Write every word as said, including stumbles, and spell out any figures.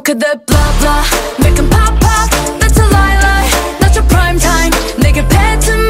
그대 blah blah make 'em pop pop That's a lie lie Not your prime time 내게 뱉은